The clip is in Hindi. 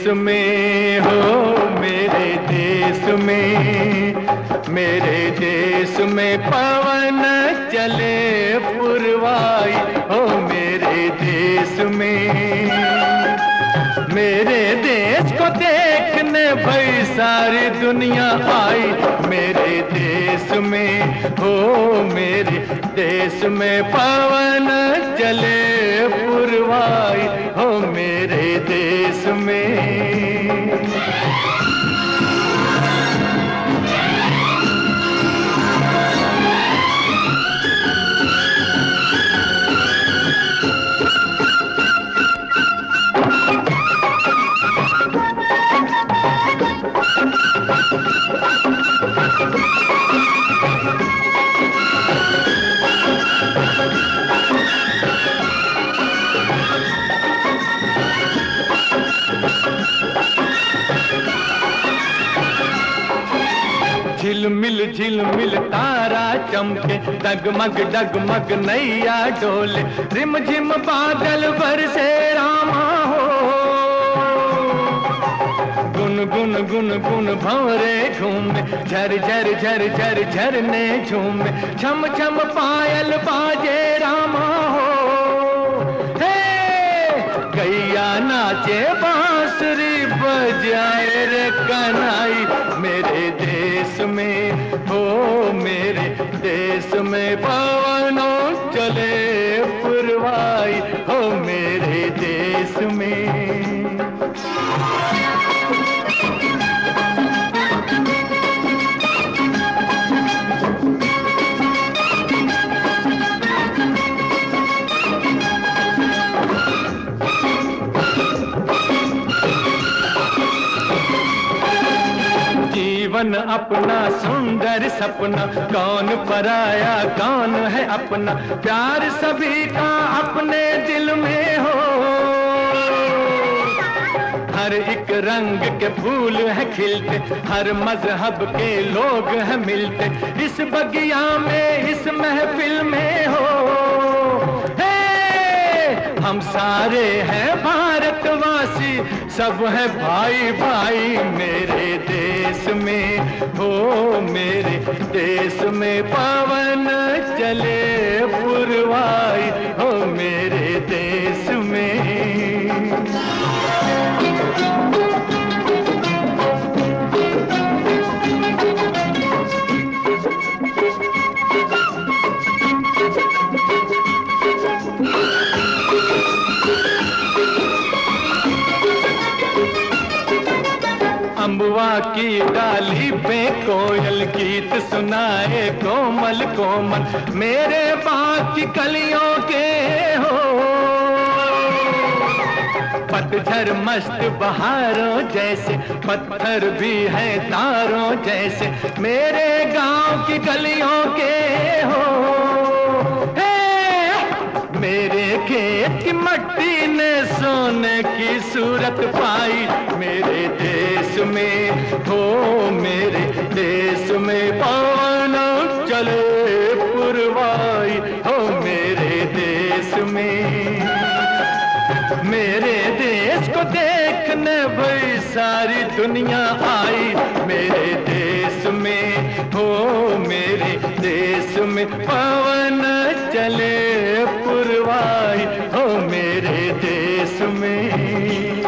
में हो, मेरे देश में, मेरे देश में पवन चले पुरवाई हो, मेरे देश में। मेरे देश को देखने भाई सारी दुनिया आई, मेरे देश में हो, मेरे देश में पवन चले पुरवाई हो, मेरे देश में। झिलमिल झिलमिल तारा चमके, डगमग डगमग नैया डोले, रिमझिम बादल बरसे रामा हो, गुन गुन गुन गुन भंवरे झूमे, झर झर झर झर झरने झूमे, छम छम पायल बाजे रामा हो। गैया नाचे बांसुरी बजाए रे कन्हई, मेरे देश में हो, मेरे देश में पवनों चले पुरवाई हो, मेरे देश में। जीवन अपना सुंदर सपना, कौन पराया कौन है अपना, प्यार सभी का अपने दिल में हो। हर एक रंग के फूल है खिलते, हर मजहब के लोग हैं मिलते, इस बगिया में इस महफिल में हो। हम सारे हैं भारतवासी, सब है भाई भाई मेरे देश में हो, मेरे देश में पवन चले पुरवाई हो, मेरे देश में। अम्बुआ की डाली पे कोयल गीत सुनाए कोमल कोमल, मेरे बाग की कलियों के हो। पतझर मस्त बहारों जैसे, पत्थर भी है तारों जैसे, मेरे गांव की गलियों के हो। मेरे खेत की मट्टी ने सोने की सूरत पाई, मेरे देश में हो, मेरे देश में पवन चले पुरवाई हो, मेरे देश में। मेरे देश को देखने भाई सारी दुनिया आई, मेरे देश में हो, मेरे देश में पवन चले पुरवाई हो, मेरे देश में।